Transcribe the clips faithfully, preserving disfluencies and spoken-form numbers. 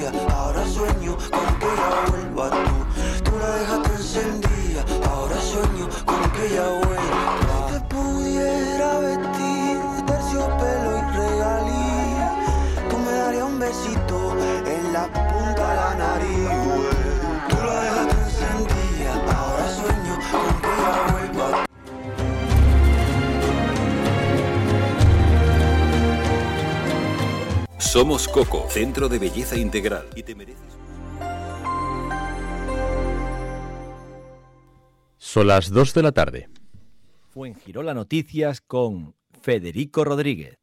día, ahora sueño con que ya vuelva tú. Tú la dejaste encendida, ahora sueño con que ya vuelva. Si te pudiera vestir de terciopelo y regalí, tú me darías un besito en la punta de la nariz. Tú la dejaste encendida, ahora sueño con que ya vuelva. Somos Coco, centro de belleza integral. Y te mereces. Son las dos de la tarde. Fuengirola Noticias con Federico Rodríguez.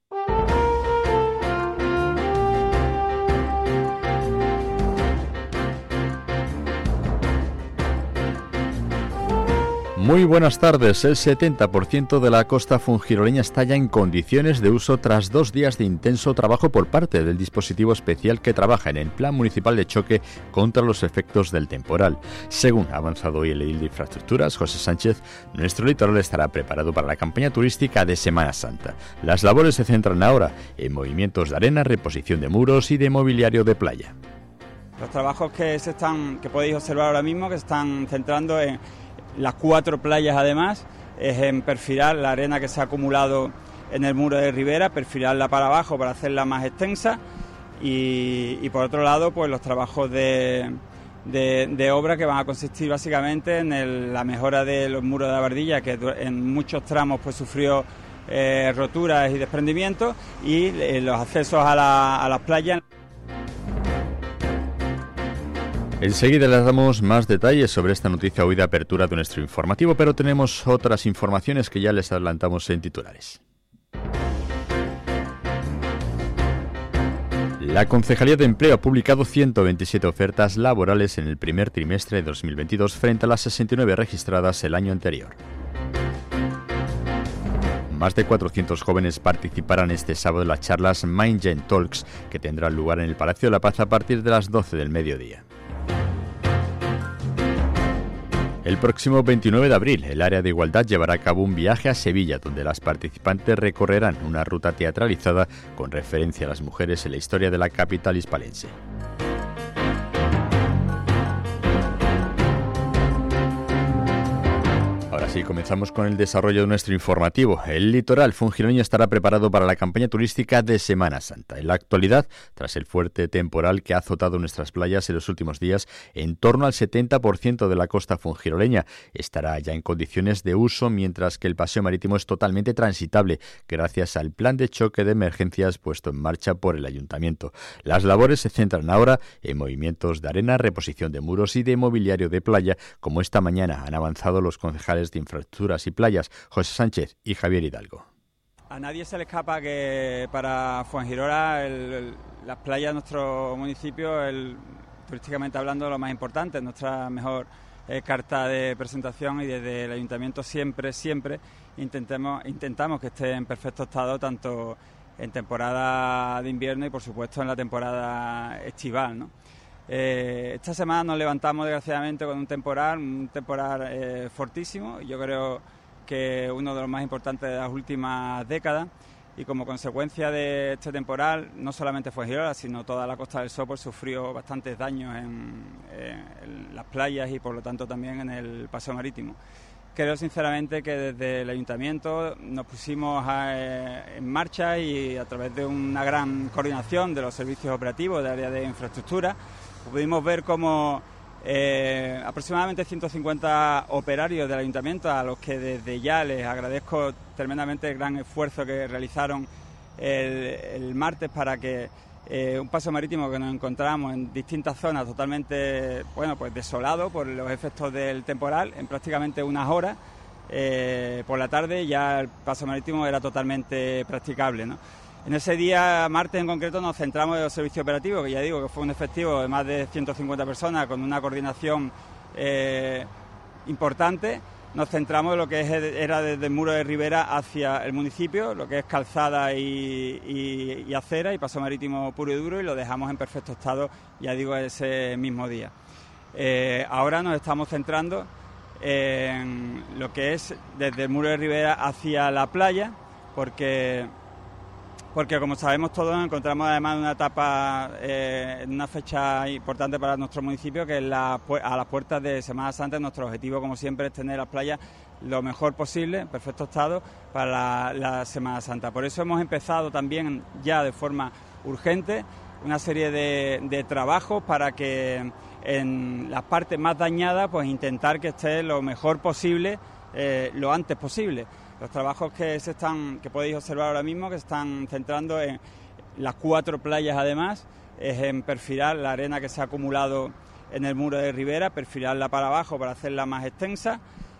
Muy buenas tardes. El setenta por ciento de la costa fuengiroleña está ya en condiciones de uso tras dos días de intenso trabajo por parte del dispositivo especial que trabaja en el Plan Municipal de Choque contra los efectos del temporal. Según ha avanzado hoy el edil de Infraestructuras, José Sánchez, nuestro litoral estará preparado para la campaña turística de Semana Santa. Las labores se centran ahora en movimientos de arena, reposición de muros y de mobiliario de playa. Los trabajos que se están, que podéis observar ahora mismo, que se están centrando en las cuatro playas, además, es en perfilar la arena que se ha acumulado en el muro de ribera, perfilarla para abajo para hacerla más extensa y, y por otro lado, pues los trabajos de, de, de obra que van a consistir básicamente en el, la mejora de los muros de la bardilla, que en muchos tramos pues sufrió eh, roturas y desprendimientos, y eh, los accesos a, la, a las playas. Enseguida les damos más detalles sobre esta noticia hoy de apertura de nuestro informativo, pero tenemos otras informaciones que ya les adelantamos en titulares. La Concejalía de Empleo ha publicado ciento veintisiete ofertas laborales en el primer trimestre de dos mil veintidós frente a las sesenta y nueve registradas el año anterior. Más de cuatrocientos jóvenes participarán este sábado en las charlas MindGen Talks, que tendrán lugar en el Palacio de la Paz a partir de las doce del mediodía. El próximo veintinueve de abril, el área de igualdad llevará a cabo un viaje a Sevilla, donde las participantes recorrerán una ruta teatralizada con referencia a las mujeres en la historia de la capital hispalense. Ahora sí, comenzamos con el desarrollo de nuestro informativo. El litoral fuengiroleño estará preparado para la campaña turística de Semana Santa. En la actualidad, tras el fuerte temporal que ha azotado nuestras playas en los últimos días, en torno al setenta por ciento de la costa fuengiroleña estará ya en condiciones de uso, mientras que el paseo marítimo es totalmente transitable gracias al plan de choque de emergencias puesto en marcha por el ayuntamiento. Las labores se centran ahora en movimientos de arena, reposición de muros y de mobiliario de playa, como esta mañana han avanzado los concejales de Infraestructuras y Playas, José Sánchez y Javier Hidalgo. A nadie se le escapa que para Fuengirola el, el, las playas de nuestro municipio, el, turísticamente hablando, lo más importante, nuestra mejor eh, carta de presentación, y desde el ayuntamiento siempre, siempre intentemos, intentamos que esté en perfecto estado, tanto en temporada de invierno y por supuesto en la temporada estival, ¿no? Eh, esta semana nos levantamos desgraciadamente con un temporal, un temporal eh, fortísimo, yo creo que uno de los más importantes de las últimas décadas, y como consecuencia de este temporal no solamente Fuengirola, sino toda la Costa del Sopor sufrió bastantes daños en, en las playas y por lo tanto también en el paseo marítimo. Creo sinceramente que desde el ayuntamiento nos pusimos a, eh, en marcha, y a través de una gran coordinación de los servicios operativos del área de infraestructura pudimos ver cómo eh, aproximadamente ciento cincuenta operarios del ayuntamiento, a los que desde ya les agradezco tremendamente el gran esfuerzo que realizaron el, el martes para que eh, un paso marítimo que nos encontramos en distintas zonas totalmente, bueno, pues desolado por los efectos del temporal, en prácticamente unas horas eh, por la tarde ya el paso marítimo era totalmente practicable, ¿no? En ese día, martes en concreto, nos centramos en los servicios operativos, que ya digo que fue un efectivo de más de ciento cincuenta personas con una coordinación eh, importante. Nos centramos en lo que es, era desde el muro de ribera hacia el municipio, lo que es calzada y, y, y acera y paso marítimo puro y duro, y lo dejamos en perfecto estado, ya digo, ese mismo día. Eh, ahora nos estamos centrando en lo que es desde el muro de ribera hacia la playa, porque porque como sabemos todos nos encontramos además en una etapa, eh, en una fecha importante para nuestro municipio, que es la, a las puertas de Semana Santa. Nuestro objetivo, como siempre, es tener las playas lo mejor posible, en perfecto estado, para la, la Semana Santa. Por eso hemos empezado también ya de forma urgente una serie de, de trabajos para que en las partes más dañadas pues intentar que esté lo mejor posible, eh, lo antes posible. Los trabajos que se están, que podéis observar ahora mismo, que se están centrando en las cuatro playas además, es en perfilar la arena que se ha acumulado en el muro de ribera, perfilarla para abajo para hacerla más extensa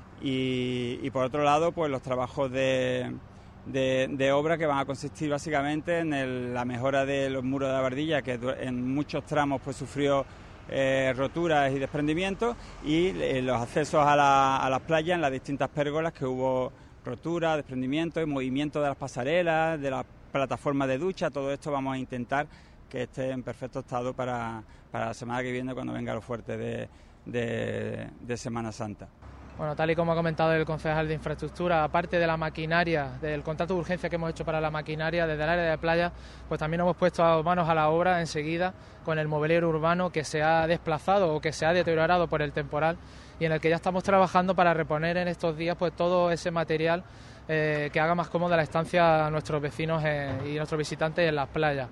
y, y por otro lado pues los trabajos de, de, de obra que van a consistir básicamente en el, la mejora de los muros de la bardilla, que en muchos tramos pues sufrió eh, roturas y desprendimientos, y eh, los accesos a, la, a las playas en las distintas pérgolas que hubo rotura, desprendimiento y movimiento de las pasarelas, de las plataformas de ducha. Todo esto vamos a intentar que esté en perfecto estado para, para la semana que viene, cuando venga lo fuerte de, de, de Semana Santa. Bueno, tal y como ha comentado el concejal de Infraestructura, aparte de la maquinaria, del contrato de urgencia que hemos hecho para la maquinaria desde el área de playa, pues también hemos puesto manos a la obra enseguida con el mobiliario urbano que se ha desplazado o que se ha deteriorado por el temporal, y en el que ya estamos trabajando para reponer en estos días pues todo ese material eh, que haga más cómoda la estancia a nuestros vecinos eh, y nuestros visitantes en las playas.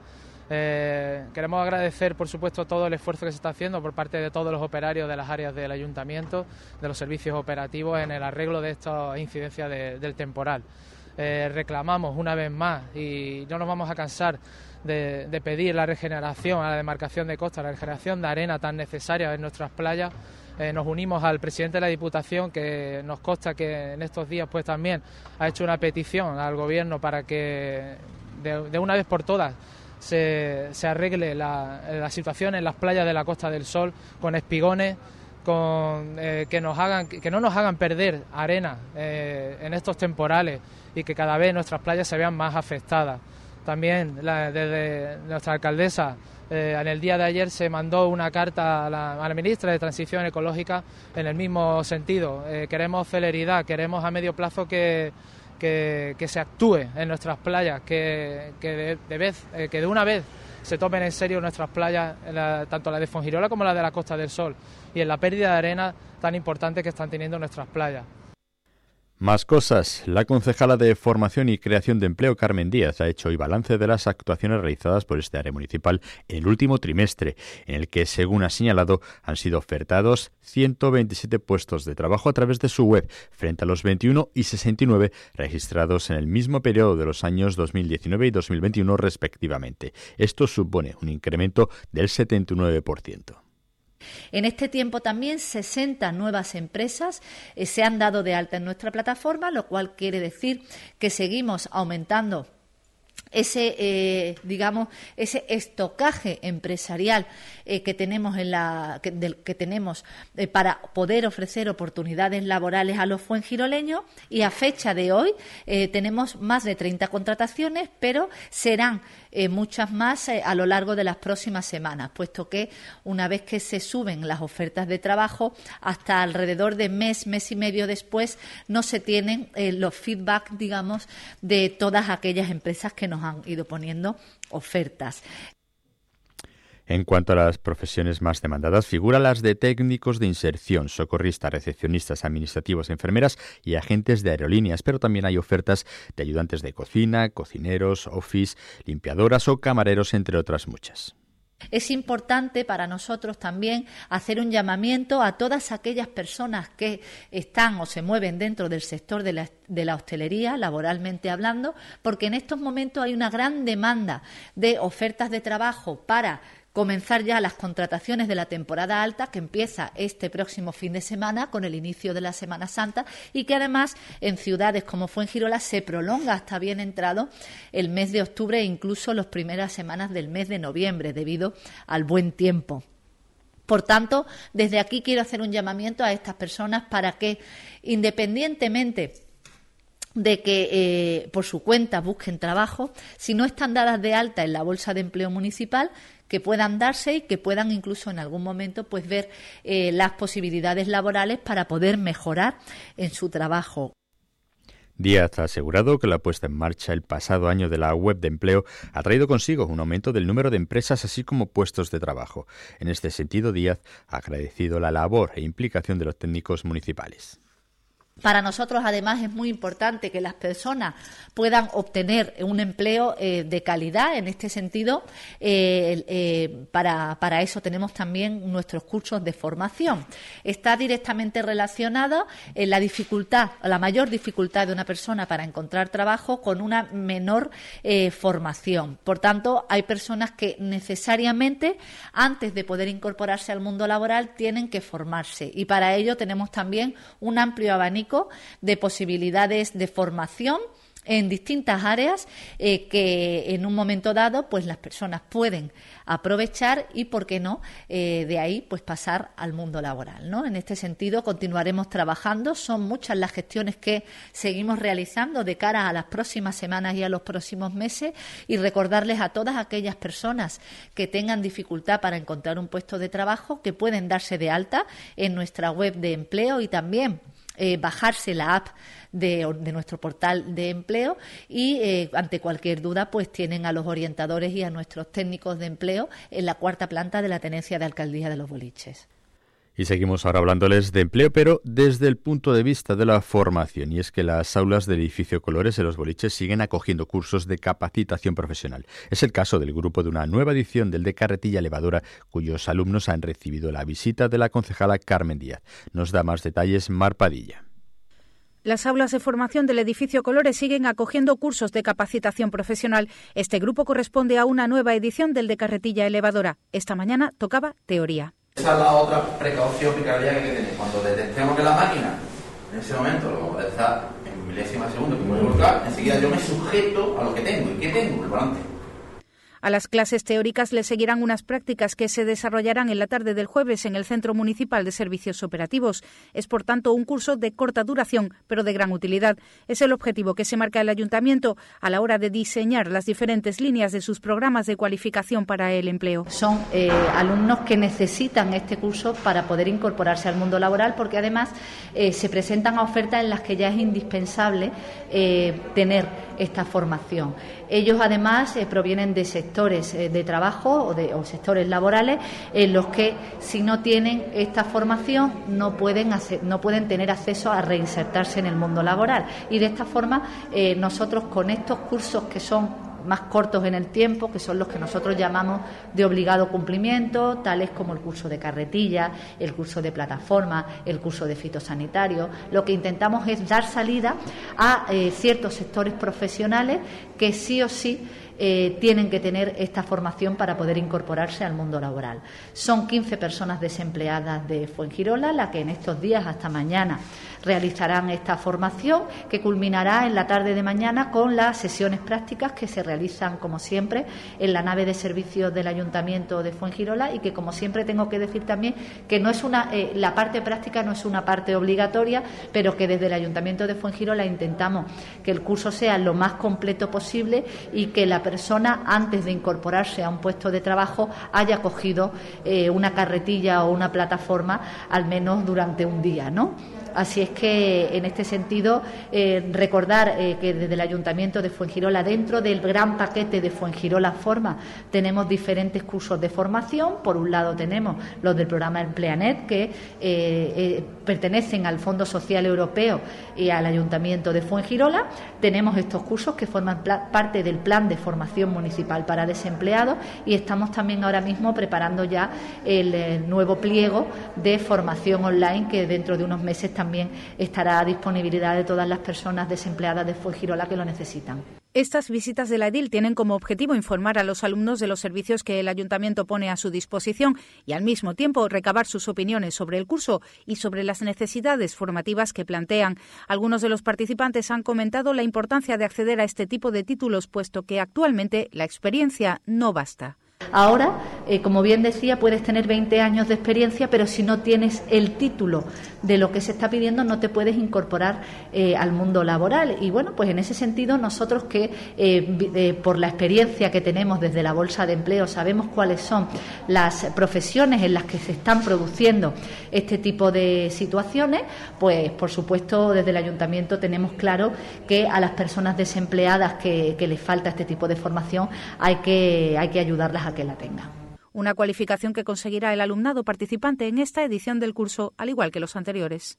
Eh, queremos agradecer, por supuesto, todo el esfuerzo que se está haciendo por parte de todos los operarios de las áreas del ayuntamiento, de los servicios operativos en el arreglo de estas incidencias de, del temporal. Eh, reclamamos una vez más, y no nos vamos a cansar de, de pedir la regeneración, a la demarcación de costa, la regeneración de arena tan necesaria en nuestras playas. Eh, nos unimos al presidente de la Diputación, que nos consta que en estos días pues también ha hecho una petición al Gobierno para que de, de una vez por todas se, se arregle la, la situación en las playas de la Costa del Sol, con espigones, con eh, que nos hagan que no nos hagan perder arena eh, en estos temporales, y que cada vez nuestras playas se vean más afectadas. También la, desde nuestra alcaldesa, eh, en el día de ayer se mandó una carta a la, a la ministra de Transición Ecológica en el mismo sentido. Eh, queremos celeridad, queremos a medio plazo que, que, que se actúe en nuestras playas, que, que, de, de vez, eh, que de una vez se tomen en serio nuestras playas, la, tanto la de Fuengirola como la de la Costa del Sol, y en la pérdida de arena tan importante que están teniendo nuestras playas. Más cosas. La concejala de Formación y Creación de Empleo, Carmen Díaz, ha hecho hoy balance de las actuaciones realizadas por este área municipal en el último trimestre, en el que, según ha señalado, han sido ofertados ciento veintisiete puestos de trabajo a través de su web, frente a los veintiuno y sesenta y nueve registrados en el mismo periodo de los años dos mil diecinueve y dos mil veintiuno, respectivamente. Esto supone un incremento del setenta y nueve por ciento. En este tiempo también sesenta nuevas empresas eh, se han dado de alta en nuestra plataforma, lo cual quiere decir que seguimos aumentando ese, eh, digamos, ese estocaje empresarial eh, que tenemos en la que, del, que tenemos eh, para poder ofrecer oportunidades laborales a los fuengiroleños, y a fecha de hoy eh, tenemos más de treinta contrataciones, pero serán eh, muchas más eh, a lo largo de las próximas semanas, puesto que una vez que se suben las ofertas de trabajo, hasta alrededor de mes, mes y medio después, no se tienen eh, los feedback, digamos, de todas aquellas empresas que nos han ido poniendo ofertas. En cuanto a las profesiones más demandadas, figuran las de técnicos de inserción, socorristas, recepcionistas, administrativos, enfermeras y agentes de aerolíneas, pero también hay ofertas de ayudantes de cocina, cocineros, office, limpiadoras o camareros, entre otras muchas. Es importante para nosotros también hacer un llamamiento a todas aquellas personas que están o se mueven dentro del sector de la, de la hostelería, laboralmente hablando, porque en estos momentos hay una gran demanda de ofertas de trabajo para comenzar ya las contrataciones de la temporada alta, que empieza este próximo fin de semana con el inicio de la Semana Santa, y que además en ciudades como Fuengirola se prolonga hasta bien entrado el mes de octubre e incluso las primeras semanas del mes de noviembre, debido al buen tiempo. Por tanto, desde aquí quiero hacer un llamamiento a estas personas para que, independientemente de que eh, por su cuenta busquen trabajo, si no están dadas de alta en la Bolsa de Empleo Municipal, que puedan darse y que puedan incluso en algún momento pues ver eh, las posibilidades laborales para poder mejorar en su trabajo. Díaz ha asegurado que la puesta en marcha el pasado año de la web de empleo ha traído consigo un aumento del número de empresas así como puestos de trabajo. En este sentido, Díaz ha agradecido la labor e implicación de los técnicos municipales. Para nosotros, además, es muy importante que las personas puedan obtener un empleo eh, de calidad. En este sentido, eh, eh, para, para eso tenemos también nuestros cursos de formación. Está directamente relacionado en la dificultad, la mayor dificultad de una persona para encontrar trabajo con una menor eh, formación. Por tanto, hay personas que necesariamente, antes de poder incorporarse al mundo laboral, tienen que formarse. Y para ello tenemos también un amplio abanico de posibilidades de formación en distintas áreas eh, que en un momento dado pues las personas pueden aprovechar y, por qué no, eh, de ahí pues pasar al mundo laboral, ¿no? En este sentido continuaremos trabajando. Son muchas las gestiones que seguimos realizando de cara a las próximas semanas y a los próximos meses, y recordarles a todas aquellas personas que tengan dificultad para encontrar un puesto de trabajo que pueden darse de alta en nuestra web de empleo y también Eh, bajarse la app de, de nuestro portal de empleo y eh, ante cualquier duda pues tienen a los orientadores y a nuestros técnicos de empleo en la cuarta planta de la Tenencia de Alcaldía de Los Boliches. Y seguimos ahora hablándoles de empleo, pero desde el punto de vista de la formación. Y es que las aulas del edificio Colores en Los Boliches siguen acogiendo cursos de capacitación profesional. Es el caso del grupo de una nueva edición del de Carretilla Elevadora, cuyos alumnos han recibido la visita de la concejala Carmen Díaz. Nos da más detalles Mar Padilla. Las aulas de formación del edificio Colores siguen acogiendo cursos de capacitación profesional. Este grupo corresponde a una nueva edición del de Carretilla Elevadora. Esta mañana tocaba teoría. Esa es la otra precaución, picardía que hay que tener. Cuando detectemos que la máquina, en ese momento, lo está en milésima de segundo que puede volcar, enseguida yo me sujeto a lo que tengo. ¿Y qué tengo? El volante. A las clases teóricas le seguirán unas prácticas que se desarrollarán en la tarde del jueves en el Centro Municipal de Servicios Operativos. Es, por tanto, un curso de corta duración, pero de gran utilidad. Es el objetivo que se marca el Ayuntamiento a la hora de diseñar las diferentes líneas de sus programas de cualificación para el empleo. Son eh, alumnos que necesitan este curso para poder incorporarse al mundo laboral, porque además eh, se presentan a ofertas en las que ya es indispensable eh, tener esta formación. Ellos, además, eh, provienen de sectores eh, de trabajo o, de, o sectores laborales en los que, si no tienen esta formación, no pueden, hacer, no pueden tener acceso a reinsertarse en el mundo laboral. Y de esta forma, eh, nosotros con estos cursos que son más cortos en el tiempo, que son los que nosotros llamamos de obligado cumplimiento, tales como el curso de carretilla, el curso de plataforma, el curso de fitosanitario. Lo que intentamos es dar salida a eh, ciertos sectores profesionales que sí o sí Eh, tienen que tener esta formación para poder incorporarse al mundo laboral. Son quince personas desempleadas de Fuengirola las que en estos días hasta mañana realizarán esta formación, que culminará en la tarde de mañana con las sesiones prácticas que se realizan, como siempre, en la nave de servicios del Ayuntamiento de Fuengirola, y que, como siempre, tengo que decir también que no es una eh, la parte práctica no es una parte obligatoria, pero que desde el Ayuntamiento de Fuengirola intentamos que el curso sea lo más completo posible y que la persona, antes de incorporarse a un puesto de trabajo, haya cogido eh, una carretilla o una plataforma al menos durante un día, ¿no? Así es que, en este sentido, eh, recordar eh, que desde el Ayuntamiento de Fuengirola, dentro del gran paquete de Fuengirola Forma, tenemos diferentes cursos de formación. Por un lado tenemos los del programa Empleanet, que eh, eh, pertenecen al Fondo Social Europeo y al Ayuntamiento de Fuengirola. Tenemos estos cursos que forman parte del Plan de Formación Municipal para Desempleados, y estamos también ahora mismo preparando ya el, el nuevo pliego de formación online, que dentro de unos meses también estará a disponibilidad de todas las personas desempleadas de Fuengirola que lo necesitan. Estas visitas de la edil tienen como objetivo informar a los alumnos de los servicios que el Ayuntamiento pone a su disposición y, al mismo tiempo, recabar sus opiniones sobre el curso y sobre las necesidades formativas que plantean. Algunos de los participantes han comentado la importancia de acceder a este tipo de títulos, puesto que actualmente la experiencia no basta. Ahora, eh, como bien decía, puedes tener veinte años de experiencia, pero si no tienes el título de lo que se está pidiendo, no te puedes incorporar eh, al mundo laboral. Y bueno, pues en ese sentido, nosotros que eh, eh, por la experiencia que tenemos desde la Bolsa de Empleo, sabemos cuáles son las profesiones en las que se están produciendo este tipo de situaciones, pues por supuesto desde el Ayuntamiento tenemos claro que a las personas desempleadas que, que les falta este tipo de formación hay que, hay que ayudarlas a que la tengan. Una cualificación que conseguirá el alumnado participante en esta edición del curso, al igual que los anteriores.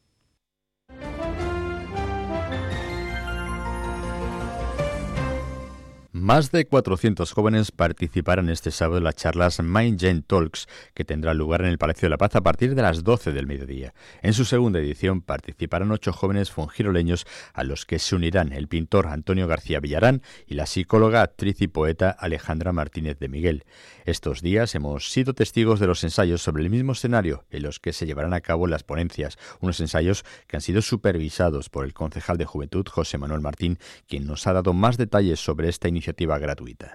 Más de cuatrocientos jóvenes participarán este sábado en las charlas Mind Gen Talks, que tendrán lugar en el Palacio de la Paz a partir de las doce del mediodía. En su segunda edición participarán ocho jóvenes fuengiroleños, a los que se unirán el pintor Antonio García Villarán y la psicóloga, actriz y poeta Alejandra Martínez de Miguel. Estos días hemos sido testigos de los ensayos sobre el mismo escenario en los que se llevarán a cabo las ponencias, unos ensayos que han sido supervisados por el concejal de Juventud, José Manuel Martín, quien nos ha dado más detalles sobre esta iniciativa gratuita.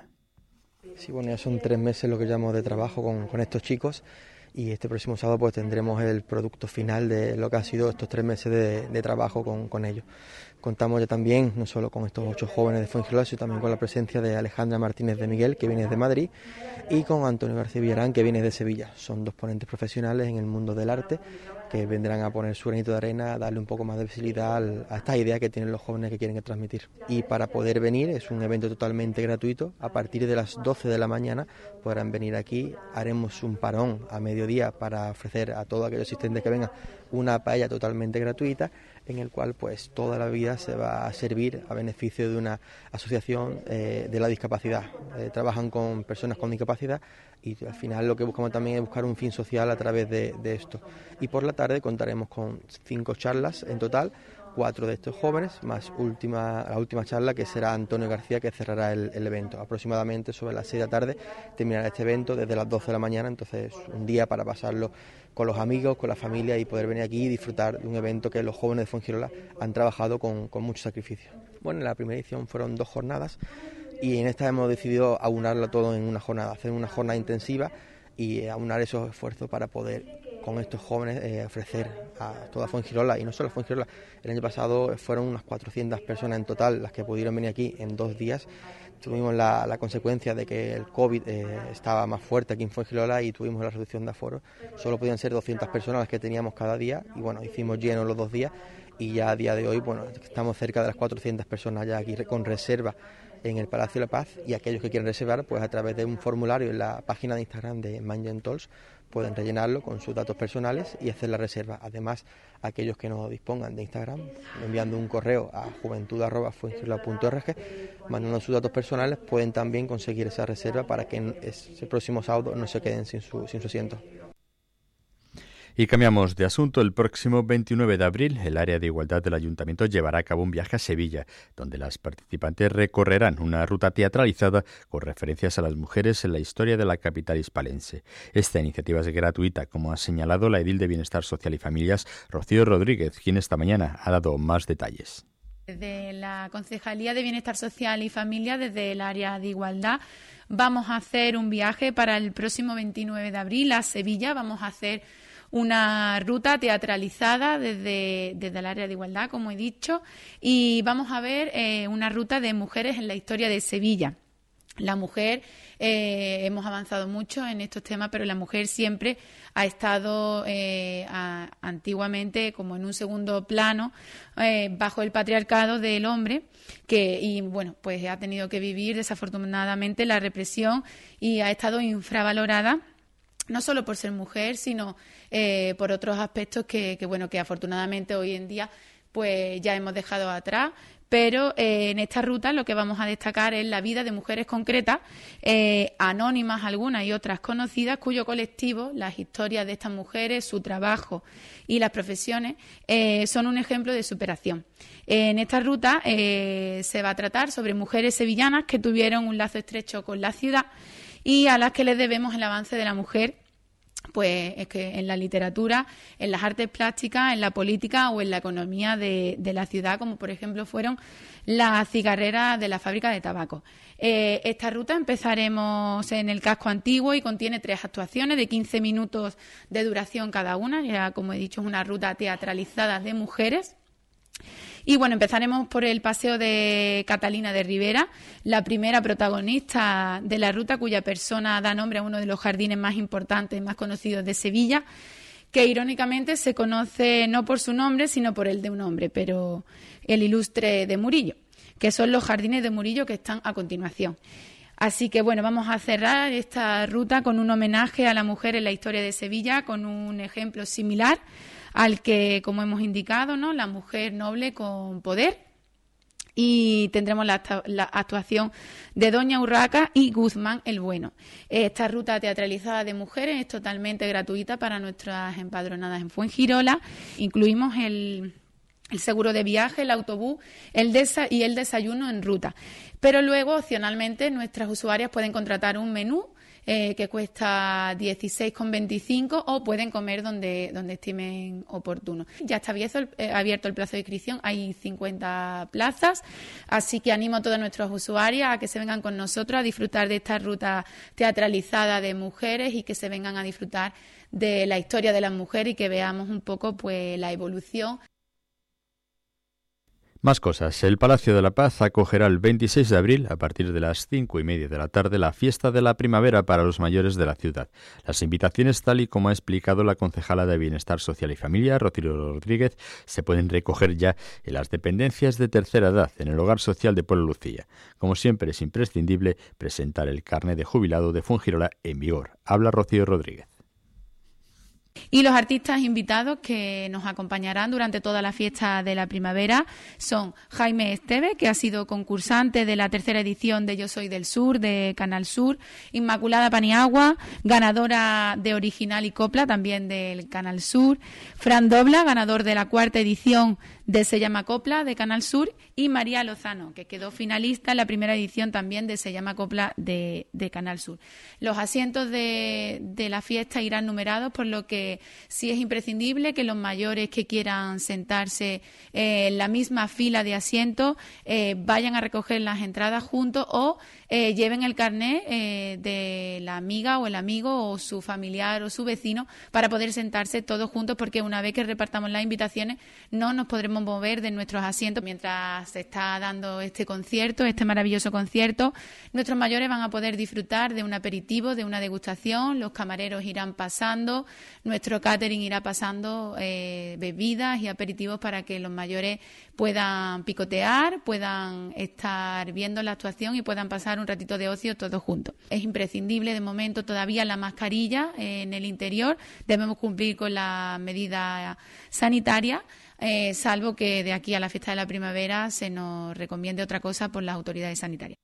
Sí, bueno, ya son tres meses lo que llevamos de trabajo con, con estos chicos, y este próximo sábado pues tendremos el producto final de lo que ha sido estos tres meses de, de trabajo con, con ellos. Contamos ya también no solo con estos ocho jóvenes de Fuengirola, sino también con la presencia de Alejandra Martínez de Miguel, que viene de Madrid, y con Antonio García Villarán, que viene de Sevilla. Son dos ponentes profesionales en el mundo del arte que vendrán a poner su granito de arena, a darle un poco más de visibilidad al, a esta idea que tienen los jóvenes que quieren transmitir. Y para poder venir, es un evento totalmente gratuito. A partir de las doce de la mañana podrán venir aquí. Haremos un parón a mediodía para ofrecer a todos aquellos asistentes que vengan una paella totalmente gratuita, en el cual pues toda la vida se va a servir a beneficio de una asociación eh, de la discapacidad. Eh, trabajan con personas con discapacidad y al final lo que buscamos también es buscar un fin social a través de, de esto. Y por la tarde contaremos con cinco charlas en total, cuatro de estos jóvenes, más última, la última charla, que será Antonio García, que cerrará el, el evento. Aproximadamente sobre las seis de la tarde terminará este evento, desde las doce de la mañana, entonces un día para pasarlo con los amigos, con la familia, y poder venir aquí y disfrutar de un evento que los jóvenes de Fuengirola han trabajado con, con mucho sacrificio. Bueno, en la primera edición fueron dos jornadas, y en esta hemos decidido aunarlo todo en una jornada, hacer una jornada intensiva y aunar esos esfuerzos para poder con estos jóvenes eh, ofrecer a toda Fuengirola, y no solo a Fuengirola. El año pasado fueron unas cuatrocientas personas en total las que pudieron venir aquí en dos días. Tuvimos la, la consecuencia de que el COVID eh, estaba más fuerte aquí en Fuengirola y tuvimos la reducción de aforo. Solo podían ser doscientas personas las que teníamos cada día, y bueno, hicimos llenos los dos días, y ya a día de hoy bueno, estamos cerca de las cuatrocientas personas ya aquí con reserva en el Palacio de la Paz, y aquellos que quieran reservar, pues a través de un formulario en la página de Instagram de Mind Gen Talks pueden rellenarlo con sus datos personales y hacer la reserva. Además, aquellos que no dispongan de Instagram, enviando un correo a juventud arroba fuengirola punto org, mandando sus datos personales, pueden también conseguir esa reserva para que ese próximo sábado no se queden sin su, sin su asiento. Y cambiamos de asunto. El próximo veintinueve de abril, el área de igualdad del Ayuntamiento llevará a cabo un viaje a Sevilla, donde las participantes recorrerán una ruta teatralizada con referencias a las mujeres en la historia de la capital hispalense. Esta iniciativa es gratuita, como ha señalado la edil de Bienestar Social y Familias, Rocío Rodríguez, quien esta mañana ha dado más detalles. Desde la Concejalía de Bienestar Social y Familia, desde el área de igualdad, vamos a hacer un viaje para el próximo veintinueve de abril a Sevilla. Vamos a hacer una ruta teatralizada desde, desde el área de igualdad, como he dicho, y vamos a ver eh, una ruta de mujeres en la historia de Sevilla. La mujer, eh, hemos avanzado mucho en estos temas, pero la mujer siempre ha estado eh, a, antiguamente como en un segundo plano, eh, bajo el patriarcado del hombre, que y bueno, pues ha tenido que vivir desafortunadamente la represión y ha estado infravalorada, no solo por ser mujer, sino eh, por otros aspectos que, que, bueno, que afortunadamente hoy en día pues ya hemos dejado atrás. Pero eh, en esta ruta lo que vamos a destacar es la vida de mujeres concretas, eh, anónimas algunas y otras conocidas, cuyo colectivo, las historias de estas mujeres, su trabajo y las profesiones eh, son un ejemplo de superación. En esta ruta eh, se va a tratar sobre mujeres sevillanas que tuvieron un lazo estrecho con la ciudad y a las que les debemos el avance de la mujer pues es que en la literatura, en las artes plásticas, en la política o en la economía de, de la ciudad, como por ejemplo fueron las cigarreras de la fábrica de tabaco. Eh, esta ruta empezaremos en el casco antiguo y contiene tres actuaciones de quince minutos de duración cada una. Ya, como he dicho, es una ruta teatralizada de mujeres. Y bueno, empezaremos por el paseo de Catalina de Rivera, la primera protagonista de la ruta, cuya persona da nombre a uno de los jardines más importantes y más conocidos de Sevilla, que irónicamente se conoce no por su nombre, sino por el de un hombre, pero el ilustre de Murillo, que son los jardines de Murillo que están a continuación. Así que bueno, vamos a cerrar esta ruta con un homenaje a la mujer en la historia de Sevilla, con un ejemplo similar al que, como hemos indicado, ¿no?, la mujer noble con poder. Y tendremos la, la actuación de Doña Urraca y Guzmán el Bueno. Esta ruta teatralizada de mujeres es totalmente gratuita para nuestras empadronadas en Fuengirola. Incluimos el, el seguro de viaje, el autobús el desa y el desayuno en ruta. Pero luego, opcionalmente, nuestras usuarias pueden contratar un menú Eh, que cuesta dieciséis con veinticinco o pueden comer donde, donde estimen oportuno. Ya está abierto el, eh, abierto el plazo de inscripción, hay cincuenta plazas, así que animo a todas nuestras usuarias a que se vengan con nosotros a disfrutar de esta ruta teatralizada de mujeres y que se vengan a disfrutar de la historia de las mujeres y que veamos un poco pues la evolución. Más cosas. El Palacio de la Paz acogerá el veintiséis de abril, a partir de las cinco y media de la tarde, la fiesta de la primavera para los mayores de la ciudad. Las invitaciones, tal y como ha explicado la concejala de Bienestar Social y Familia, Rocío Rodríguez, se pueden recoger ya en las dependencias de tercera edad, en el Hogar Social de Pueblo Lucía. Como siempre, es imprescindible presentar el carné de jubilado de Fuengirola en vigor. Habla Rocío Rodríguez. Y los artistas invitados que nos acompañarán durante toda la fiesta de la primavera son Jaime Esteve, que ha sido concursante de la tercera edición de Yo Soy del Sur, de Canal Sur, Inmaculada Paniagua, ganadora de Original y Copla, también del Canal Sur, Fran Dobla, ganador de la cuarta edición de Se Llama Copla, de Canal Sur, y María Lozano, que quedó finalista en la primera edición también de Se Llama Copla, de, de Canal Sur. Los asientos de, de la fiesta irán numerados, por lo que sí es imprescindible que los mayores que quieran sentarse eh, en la misma fila de asientos eh, vayan a recoger las entradas juntos o eh, lleven el carnet eh, de la amiga o el amigo o su familiar o su vecino para poder sentarse todos juntos, porque una vez que repartamos las invitaciones no nos podremos mover de nuestros asientos. Mientras se está dando este concierto, este maravilloso concierto, nuestros mayores van a poder disfrutar de un aperitivo, de una degustación, los camareros irán pasando, nuestro catering irá pasando eh, bebidas y aperitivos para que los mayores puedan picotear, puedan estar viendo la actuación y puedan pasar un ratito de ocio todos juntos. Es imprescindible de momento todavía la mascarilla eh, en el interior, debemos cumplir con la medida sanitaria, eh, salvo que de aquí a la fiesta de la primavera se nos recomiende otra cosa por las autoridades sanitarias.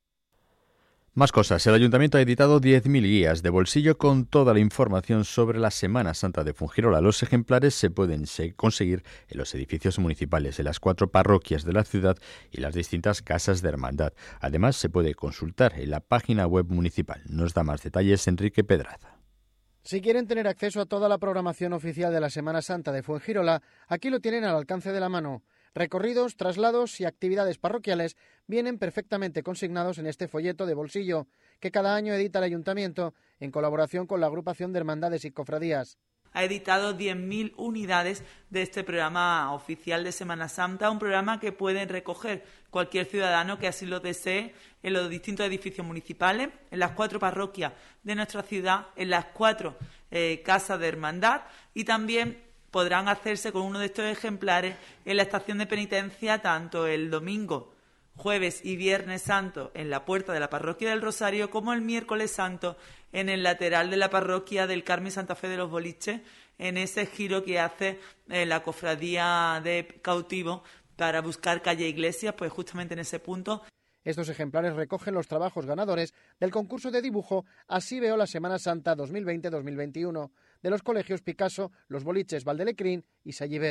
Más cosas. El Ayuntamiento ha editado diez mil guías de bolsillo con toda la información sobre la Semana Santa de Fuengirola. Los ejemplares se pueden conseguir en los edificios municipales, en las cuatro parroquias de la ciudad y las distintas casas de hermandad. Además, se puede consultar en la página web municipal. Nos da más detalles Enrique Pedraza. Si quieren tener acceso a toda la programación oficial de la Semana Santa de Fuengirola, aquí lo tienen al alcance de la mano. Recorridos, traslados y actividades parroquiales vienen perfectamente consignados en este folleto de bolsillo que cada año edita el Ayuntamiento en colaboración con la Agrupación de Hermandades y Cofradías. Ha editado diez mil unidades de este programa oficial de Semana Santa, un programa que pueden recoger cualquier ciudadano que así lo desee en los distintos edificios municipales, en las cuatro parroquias de nuestra ciudad, en las cuatro eh, casas de hermandad, y también podrán hacerse con uno de estos ejemplares en la estación de penitencia tanto el domingo, jueves y viernes santo en la puerta de la parroquia del Rosario, como el miércoles santo en el lateral de la parroquia del Carmen Santa Fe de los Boliches, en ese giro que hace eh, la cofradía de cautivo para buscar calle Iglesias, pues justamente en ese punto. Estos ejemplares recogen los trabajos ganadores del concurso de dibujo Así veo la Semana Santa dos mil veinte dos mil veintiuno de los colegios Picasso, Los Boliches, Valdelecrín y Salliver.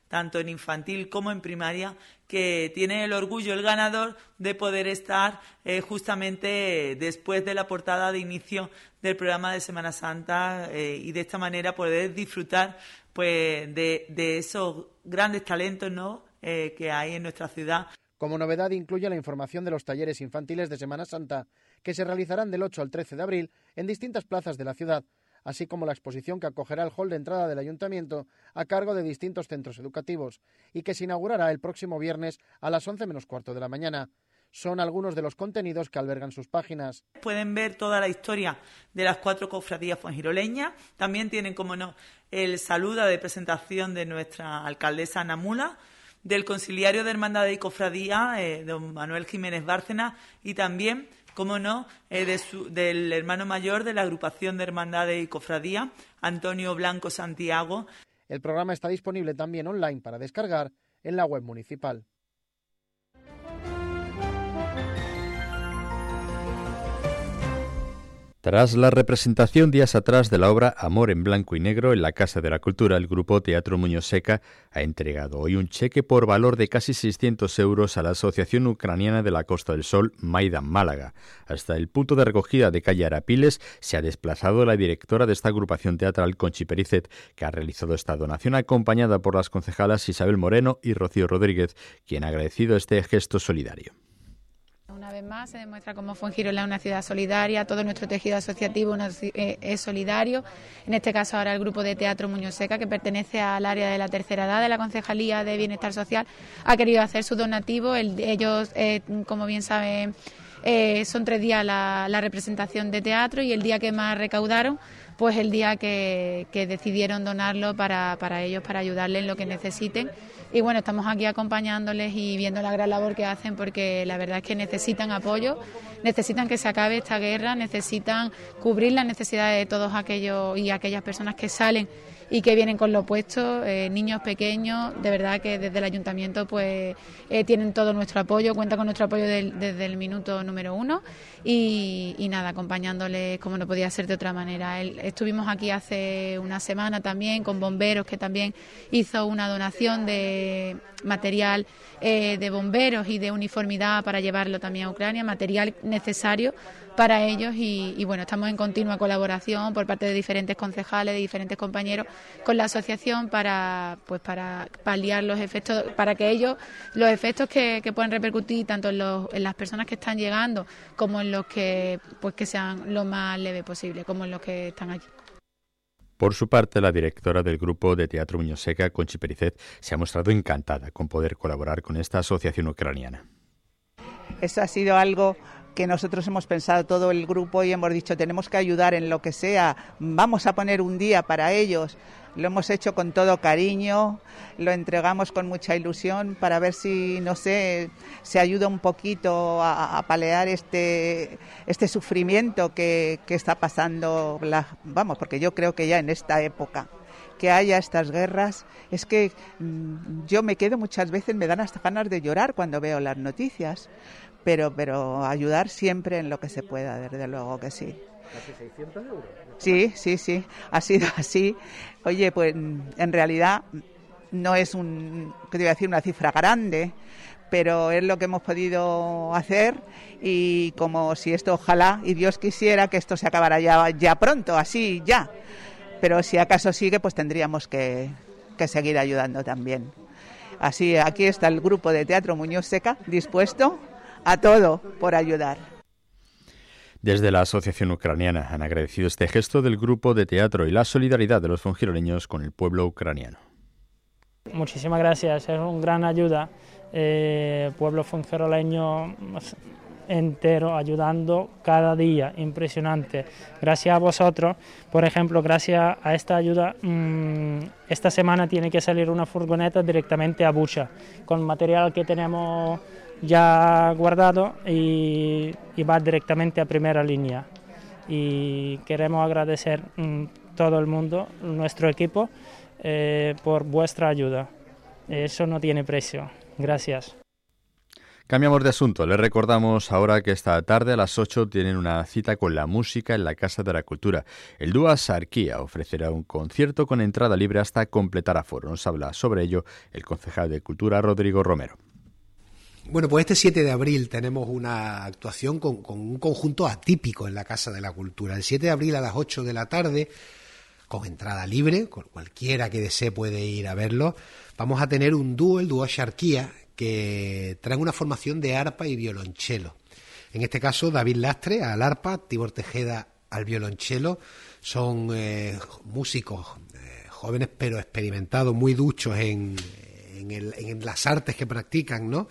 tanto en infantil como en primaria, que tiene el orgullo el ganador de poder estar eh, justamente después de la portada de inicio del programa de Semana Santa eh, y de esta manera poder disfrutar pues de, de esos grandes talentos, ¿no?, eh, que hay en nuestra ciudad. Como novedad incluye la información de los talleres infantiles de Semana Santa, que se realizarán del ocho al trece de abril en distintas plazas de la ciudad, así como la exposición que acogerá el hall de entrada del Ayuntamiento a cargo de distintos centros educativos y que se inaugurará el próximo viernes a las once menos cuarto de la mañana. Son algunos de los contenidos que albergan sus páginas. Pueden ver toda la historia de las cuatro cofradías fuengiroleñas. También tienen, como no, el saludo de presentación de nuestra alcaldesa Ana Mula, del conciliario de Hermandad y Cofradía, eh, don Manuel Jiménez Bárcena, y también, como no, eh, de su, del hermano mayor de la agrupación de Hermandades y Cofradía, Antonio Blanco Santiago. El programa está disponible también online para descargar en la web municipal. Tras la representación días atrás de la obra Amor en blanco y negro en la Casa de la Cultura, el grupo Teatro Muñoz Seca ha entregado hoy un cheque por valor de casi seiscientos euros a la Asociación Ucraniana de la Costa del Sol, Maidan Málaga. Hasta el punto de recogida de calle Arapiles se ha desplazado la directora de esta agrupación teatral, Conchi Pericet, que ha realizado esta donación acompañada por las concejalas Isabel Moreno y Rocío Rodríguez, quien ha agradecido este gesto solidario. Una vez más se demuestra cómo Fuengirola es una ciudad solidaria, todo nuestro tejido asociativo es solidario. En este caso ahora el grupo de Teatro Muñoz Seca, que pertenece al área de la tercera edad de la Concejalía de Bienestar Social, ha querido hacer su donativo. El, ellos, eh, como bien saben, eh, son tres días la, la representación de teatro y el día que más recaudaron, pues el día que, que decidieron donarlo para, para ellos, para ayudarles en lo que necesiten. Y bueno, estamos aquí acompañándoles y viendo la gran labor que hacen, porque la verdad es que necesitan apoyo, necesitan que se acabe esta guerra, necesitan cubrir las necesidades de todos aquellos y aquellas personas que salen y que vienen con lo opuesto, eh, niños pequeños. De verdad que desde el ayuntamiento pues eh, tienen todo nuestro apoyo, cuenta con nuestro apoyo del, desde el minuto número uno y, y nada, acompañándoles como no podía ser de otra manera. El, estuvimos aquí hace una semana también con bomberos, que también hizo una donación de material eh, de bomberos y de uniformidad para llevarlo también a Ucrania, material necesario para ellos y, y bueno, estamos en continua colaboración por parte de diferentes concejales, de diferentes compañeros con la asociación para pues para paliar los efectos, para que ellos, los efectos que, que puedan repercutir tanto en, los, en las personas que están llegando como en los que pues que sean lo más leve posible, como en los que están allí. Por su parte, la directora del grupo de Teatro Muñoz Seca, Conchi Pericet, se ha mostrado encantada con poder colaborar con esta asociación ucraniana. Eso ha sido algo que nosotros hemos pensado todo el grupo y hemos dicho tenemos que ayudar en lo que sea, vamos a poner un día para ellos. Lo hemos hecho con todo cariño, lo entregamos con mucha ilusión para ver si, no sé, se ayuda un poquito a, a paliar este, este sufrimiento que, que está pasando, la, vamos, porque yo creo que ya en esta época que haya estas guerras, es que mmm, yo me quedo muchas veces, me dan hasta ganas de llorar cuando veo las noticias, pero, pero ayudar siempre en lo que se pueda, desde luego que sí. ¿Casi seiscientos euros? Sí, sí, sí, ha sido así. Oye, pues en realidad no es un, ¿qué te iba a decir? Una cifra grande, pero es lo que hemos podido hacer y como si esto, ojalá y Dios quisiera que esto se acabara ya, ya pronto, así ya. Pero si acaso sigue, pues tendríamos que, que seguir ayudando también. Así, aquí está el grupo de Teatro Muñoz Seca dispuesto a todo por ayudar. Desde la Asociación Ucraniana han agradecido este gesto del grupo de teatro y la solidaridad de los fuengiroleños con el pueblo ucraniano. Muchísimas gracias, es una gran ayuda. Eh, pueblo fuengiroleño entero ayudando cada día, impresionante. Gracias a vosotros, por ejemplo, gracias a esta ayuda, mmm, esta semana tiene que salir una furgoneta directamente a Bucha, con material que tenemos ya guardado y, y va directamente a primera línea. Y queremos agradecer mmm, todo el mundo, nuestro equipo, eh, por vuestra ayuda. Eso no tiene precio. Gracias. Cambiamos de asunto. Les recordamos ahora que esta tarde a las ocho tienen una cita con la música en la Casa de la Cultura. El dúo Sarquía ofrecerá un concierto con entrada libre hasta completar aforo. Nos habla sobre ello el concejal de Cultura, Rodrigo Romero. Bueno, pues este siete de abril tenemos una actuación con, con un conjunto atípico en la Casa de la Cultura. El siete de abril a las ocho de la tarde, con entrada libre, con cualquiera que desee puede ir a verlo, vamos a tener un dúo, el dúo Sarquía, que traen una formación de arpa y violonchelo. En este caso, David Lastre al arpa, Tibor Tejeda al violonchelo. Son eh, músicos eh, jóvenes pero experimentados, muy duchos en, en, el, en las artes que practican, ¿no?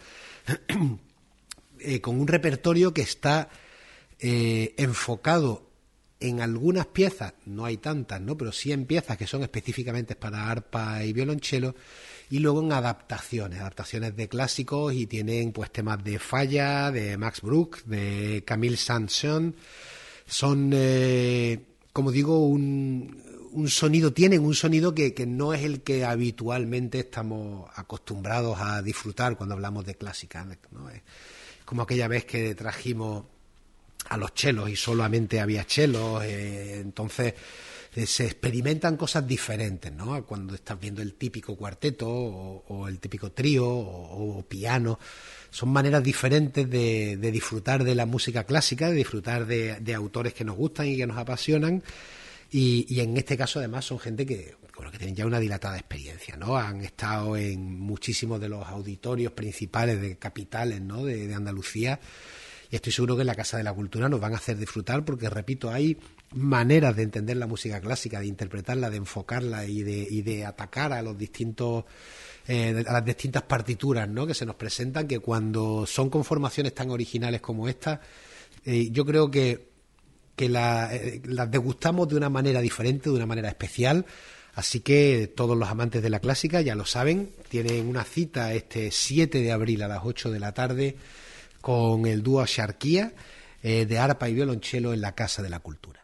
eh, con un repertorio que está eh, enfocado en algunas piezas, no hay tantas, ¿no? Pero sí en piezas que son específicamente para arpa y violonchelo, y luego en adaptaciones, adaptaciones de clásicos, y tienen pues temas de Falla, de Max Bruch, de Camille Saint-Saëns. Son, eh, como digo, un, un sonido, tienen un sonido que, que no es el que habitualmente estamos acostumbrados a disfrutar cuando hablamos de clásica, ¿no? Es como aquella vez que trajimos a los chelos y solamente había chelos, eh, entonces se experimentan cosas diferentes, ¿no? Cuando estás viendo el típico cuarteto o, o el típico trío o, o piano, son maneras diferentes de, de disfrutar de la música clásica, de disfrutar de, de autores que nos gustan y que nos apasionan, y, y en este caso además son gente que, bueno, que tienen ya una dilatada experiencia, ¿no? Han estado en muchísimos de los auditorios principales de capitales, ¿no? de, de Andalucía, y estoy seguro que en la Casa de la Cultura nos van a hacer disfrutar porque, repito, hay maneras de entender la música clásica, de interpretarla, de enfocarla y de, y de atacar a los distintos eh, a las distintas partituras, ¿no? que se nos presentan, que cuando son conformaciones tan originales como esta, eh, yo creo que, que la, eh, las degustamos de una manera diferente, de una manera especial. Así que todos los amantes de la clásica ya lo saben, tienen una cita este siete de abril a las ocho de la tarde con el dúo Sarquía eh, de arpa y violonchelo en la Casa de la Cultura.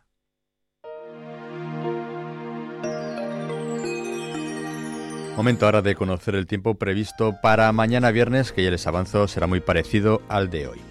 Momento ahora de conocer el tiempo previsto para mañana viernes, que ya les avanzo será muy parecido al de hoy.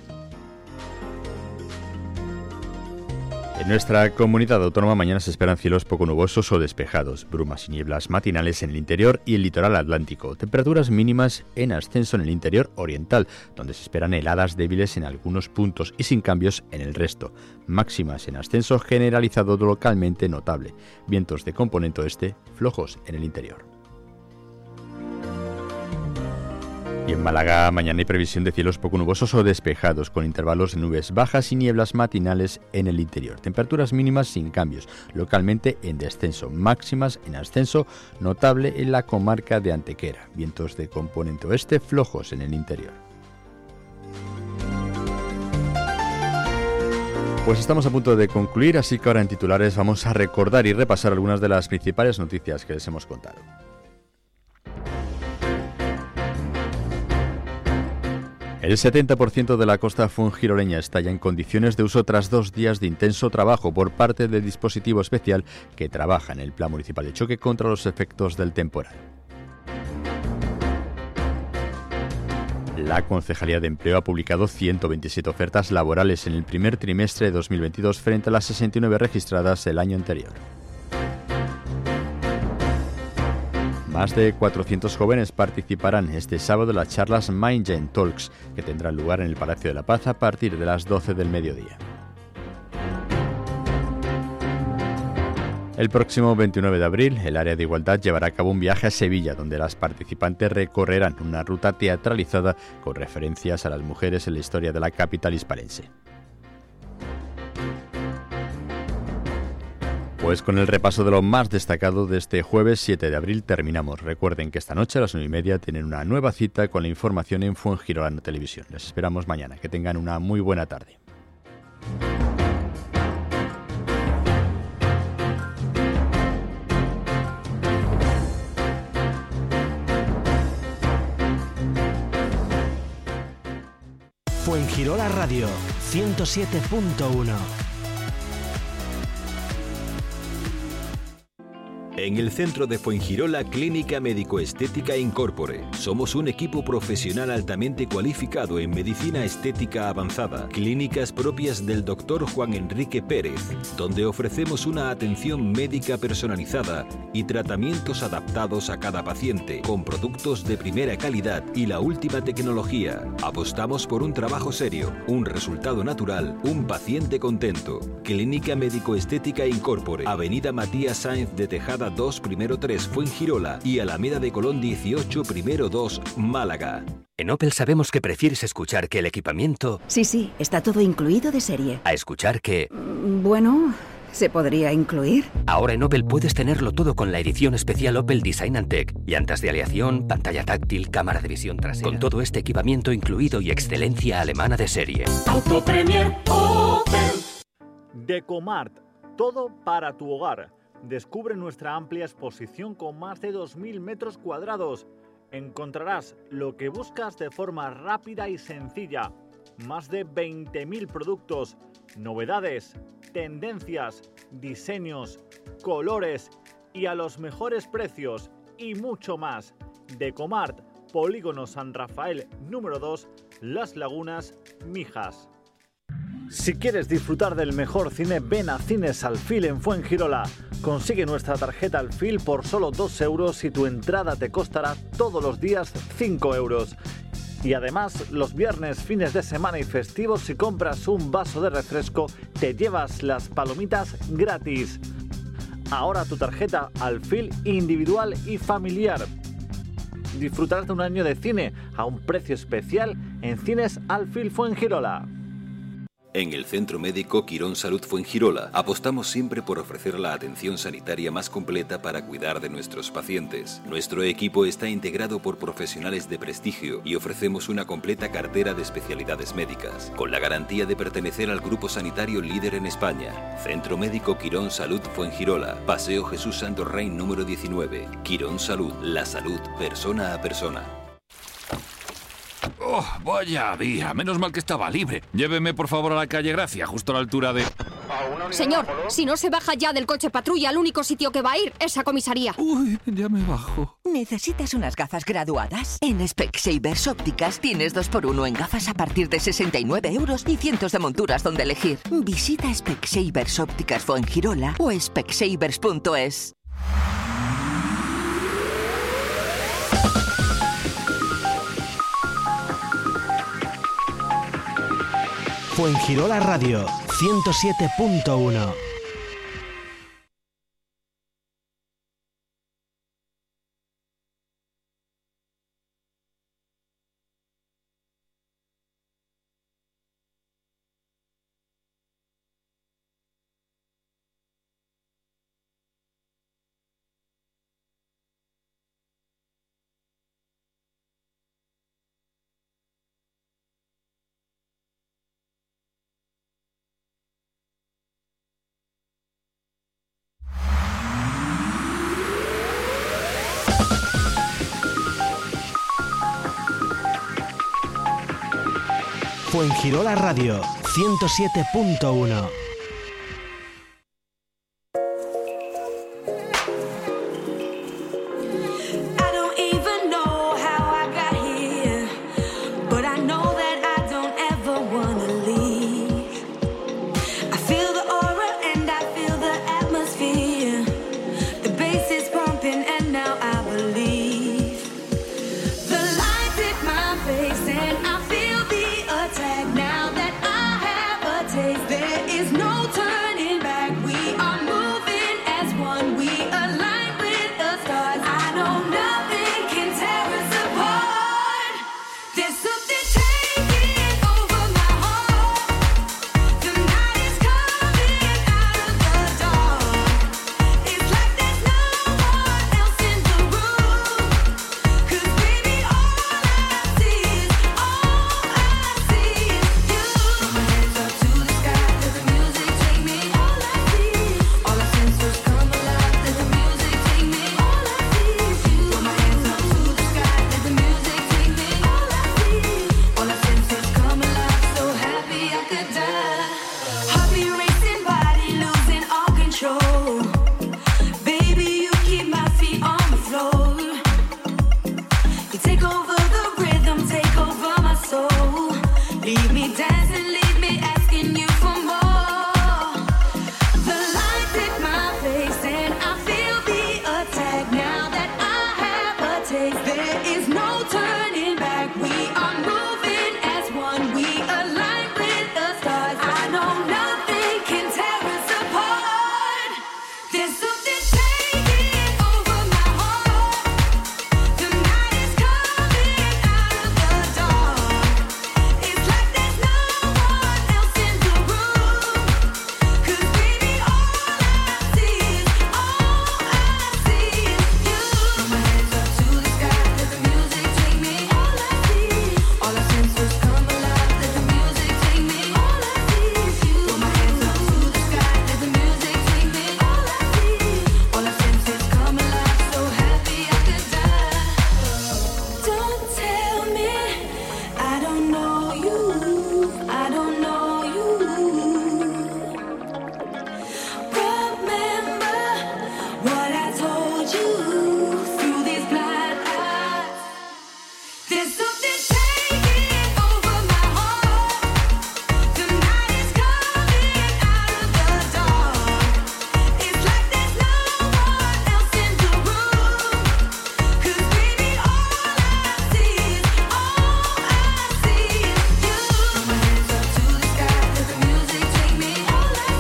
En nuestra comunidad autónoma mañana se esperan cielos poco nubosos o despejados, brumas y nieblas matinales en el interior y el litoral atlántico, temperaturas mínimas en ascenso en el interior oriental, donde se esperan heladas débiles en algunos puntos y sin cambios en el resto, máximas en ascenso generalizado localmente notable, vientos de componente oeste flojos en el interior. Y en Málaga mañana hay previsión de cielos poco nubosos o despejados, con intervalos de nubes bajas y nieblas matinales en el interior. Temperaturas mínimas sin cambios, localmente en descenso, máximas en ascenso notable en la comarca de Antequera. Vientos de componente oeste flojos en el interior. Pues estamos a punto de concluir, así que ahora en titulares vamos a recordar y repasar algunas de las principales noticias que les hemos contado. El setenta por ciento de la costa fuengiroleña está ya en condiciones de uso tras dos días de intenso trabajo por parte del dispositivo especial que trabaja en el Plan Municipal de Choque contra los efectos del temporal. La Concejalía de Empleo ha publicado ciento veintisiete ofertas laborales en el primer trimestre de dos mil veintidós frente a las sesenta y nueve registradas el año anterior. Más de cuatrocientos jóvenes participarán este sábado en las charlas Mindgen Talks, que tendrán lugar en el Palacio de la Paz a partir de las doce del mediodía. El próximo veintinueve de abril, el área de igualdad llevará a cabo un viaje a Sevilla, donde las participantes recorrerán una ruta teatralizada con referencias a las mujeres en la historia de la capital hispalense. Pues con el repaso de lo más destacado de este jueves siete de abril terminamos. Recuerden que esta noche a las nueve y media tienen una nueva cita con la información en Fuengirola Televisión. Les esperamos mañana. Que tengan una muy buena tarde. Fuengirola Radio ciento siete punto uno. En el centro de Fuengirola, Clínica Médico-Estética Incorpore. Somos un equipo profesional altamente cualificado en medicina estética avanzada. Clínicas propias del doctor Juan Enrique Pérez, donde ofrecemos una atención médica personalizada y tratamientos adaptados a cada paciente, con productos de primera calidad y la última tecnología. Apostamos por un trabajo serio, un resultado natural, un paciente contento. Clínica Médico-Estética Incorpore. Avenida Matías Sáenz de Tejada dos, primero tres, Fuengirola, y Alameda de Colón dieciocho, primero dos, Málaga. En Opel sabemos que prefieres escuchar que el equipamiento... Sí, sí, está todo incluido de serie. A escuchar que... Bueno, ¿se podría incluir? Ahora en Opel puedes tenerlo todo con la edición especial Opel Design and Tech. Llantas de aleación, pantalla táctil, cámara de visión trasera. Con todo este equipamiento incluido y excelencia alemana de serie. Auto Premier Opel. Decomart, todo para tu hogar. Descubre nuestra amplia exposición con más de dos mil metros cuadrados. Encontrarás lo que buscas de forma rápida y sencilla. Más de veinte mil productos, novedades, tendencias, diseños, colores y a los mejores precios y mucho más. Decomart, Polígono San Rafael número dos, Las Lagunas, Mijas. Si quieres disfrutar del mejor cine, ven a Cines Alfil en Fuengirola. Consigue nuestra tarjeta Alfil por solo dos euros y tu entrada te costará todos los días cinco euros. Y además, los viernes, fines de semana y festivos, si compras un vaso de refresco, te llevas las palomitas gratis. Ahora tu tarjeta Alfil individual y familiar. Disfrutarás de un año de cine a un precio especial en Cines Alfil Fuengirola. En el Centro Médico Quirón Salud Fuengirola apostamos siempre por ofrecer la atención sanitaria más completa para cuidar de nuestros pacientes. Nuestro equipo está integrado por profesionales de prestigio y ofrecemos una completa cartera de especialidades médicas, con la garantía de pertenecer al grupo sanitario líder en España. Centro Médico Quirón Salud Fuengirola, Paseo Jesús Santo Rey número diecinueve. Quirón Salud, la salud persona a persona. Oh, vaya vía, menos mal que estaba libre. Lléveme por favor a la calle Gracia, justo a la altura de... Señor, si no se baja ya del coche patrulla, el único sitio que va a ir es a comisaría. Uy, ya me bajo. ¿Necesitas unas gafas graduadas? En Specsavers Ópticas tienes dos por uno en gafas a partir de sesenta y nueve euros y cientos de monturas donde elegir. Visita Specsavers Ópticas Fuengirola o specsavers punto es. Fuengirola Radio ciento siete punto uno. Fuengirola Radio ciento siete punto uno.